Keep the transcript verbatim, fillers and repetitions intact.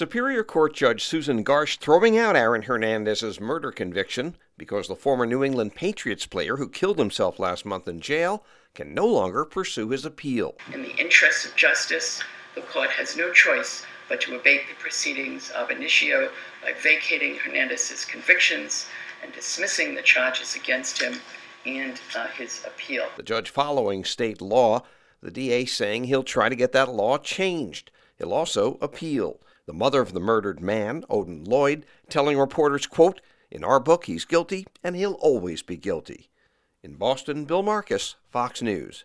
Superior Court Judge Susan Garsh throwing out Aaron Hernandez's murder conviction because the former New England Patriots player who killed himself last month in jail can no longer pursue his appeal. In the interest of justice, the court has no choice but to abate the proceedings ab initio by vacating Hernandez's convictions and dismissing the charges against him and uh, his appeal. The judge following state law, the D A saying he'll try to get that law changed. He'll also appeal. The mother of the murdered man, Odin Lloyd, telling reporters, quote, "In our book, he's guilty, and he'll always be guilty." In Boston, Bill Marcus, Fox News.